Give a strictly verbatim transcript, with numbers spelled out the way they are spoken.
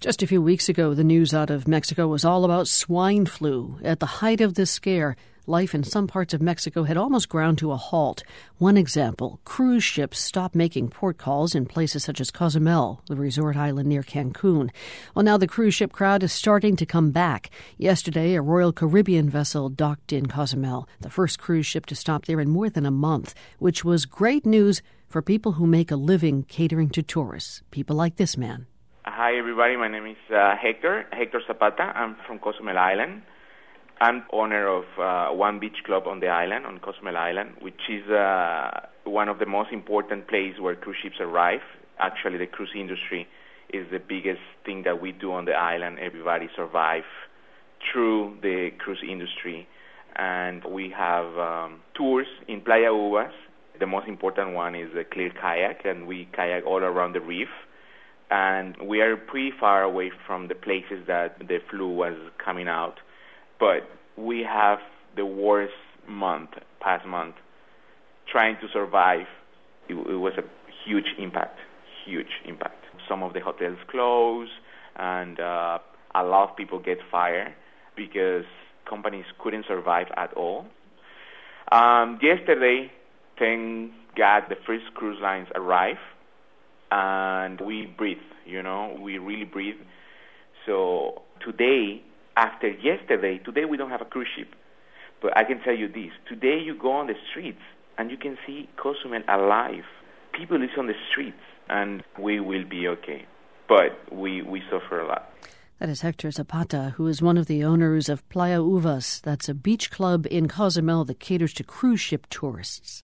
Just a few weeks ago, the news out of Mexico was all about swine flu. At the height of this scare, life in some parts of Mexico had almost ground to a halt. One example, cruise ships stopped making port calls in places such as Cozumel, the resort island near Cancun. Well, now the cruise ship crowd is starting to come back. Yesterday, a Royal Caribbean vessel docked in Cozumel, the first cruise ship to stop there in more than a month, which was great news for people who make a living catering to tourists, people like this man. Hi, everybody. My name is uh, Hector, Hector Zapata. I'm from Cozumel Island. I'm owner of uh, one beach club on the island, on Cozumel Island, which is uh, one of the most important places where cruise ships arrive. Actually, the cruise industry is the biggest thing that we do on the island. Everybody survives through the cruise industry. And we have um, tours in Playa Uvas. The most important one is the clear kayak, and we kayak all around the reef. And we are pretty far away from the places that the flu was coming out. But we have the worst month, past month, trying to survive. It, it was a huge impact, huge impact. Some of the hotels closed, and uh, a lot of people get fired because companies couldn't survive at all. Um, yesterday, thank God, the first cruise lines arrived. And we breathe, you know, we really breathe. So today, after yesterday, today we don't have a cruise ship. But I can tell you this, today you go on the streets and you can see Cozumel alive. People is on the streets and we will be okay. But we, we suffer a lot. That is Hector Zapata, who is one of the owners of Playa Uvas. That's a beach club in Cozumel that caters to cruise ship tourists.